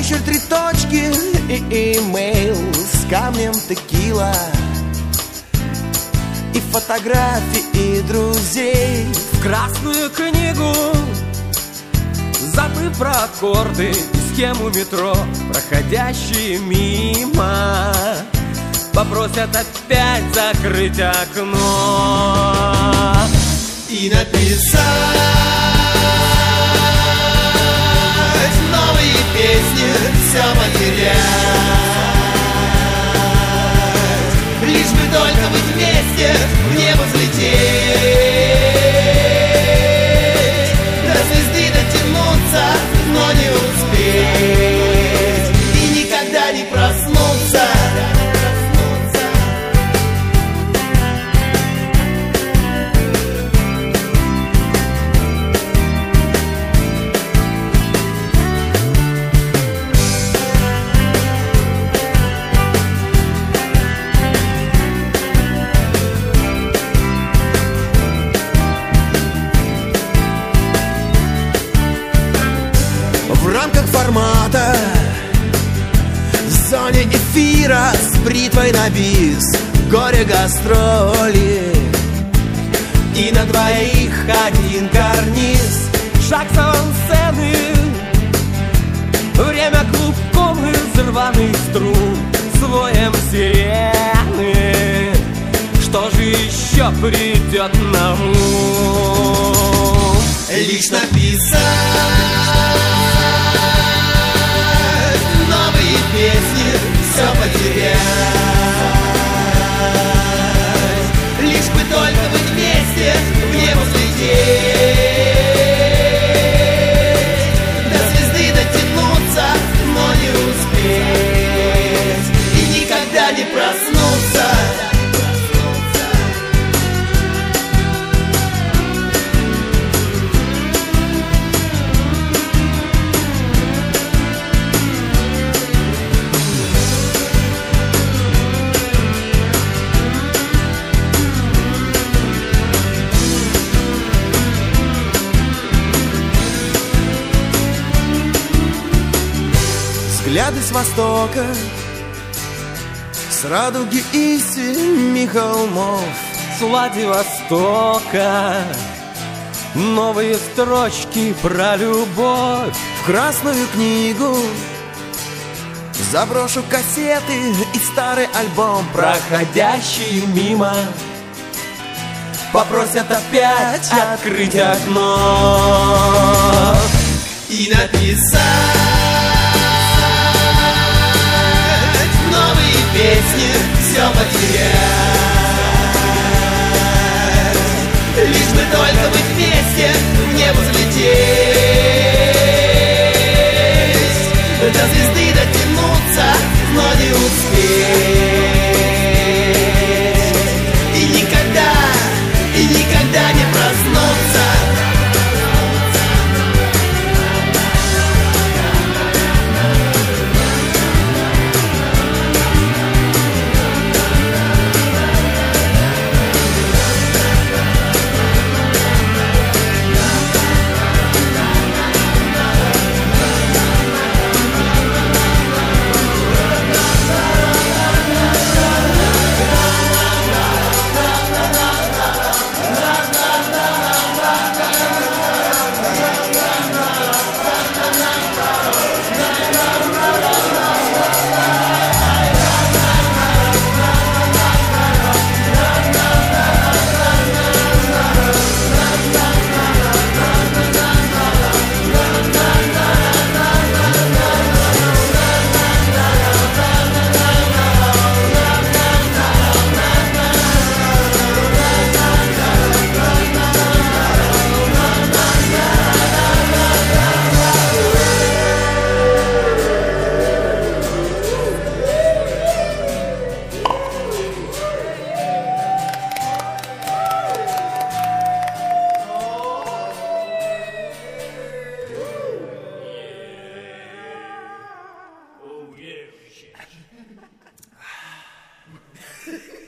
вечер, 3 точки и имейл с камнем текила, и фотографии друзей в красную книгу, забыв про аккорды и схему метро, проходящие мимо попросят опять закрыть окно и написать новые песни, все потерять, лишь бы только быть вместе, в небо взлететь, до звезды дотянуться, но не успеть и никогда не проснуться. в рамках формата, в зоне эфира с бритвой на бис, горе гастроли, и на двоих один карниз. шаг с авансцены, время клубком из рваных струн, с воем сирены. Что же еще придет на ум? Лишь написать новые песни, все потерять, лишь бы только быть вместе, в небо взлететь, до звезды дотянуться, но не успеть и никогда не проснуться. Взгляды с востока, с радуги и семи холмов, С Владивостока новые строчки про любовь. в красную книгу заброшу кассеты и старый альбом, Проходящие мимо попросят опять открыть окно И написать новые песни, все потерять, лишь бы только быть вместе, в небо взлететь, до звезды дотянуться, но не успеть и никогда не проснуться. Oh, yeah.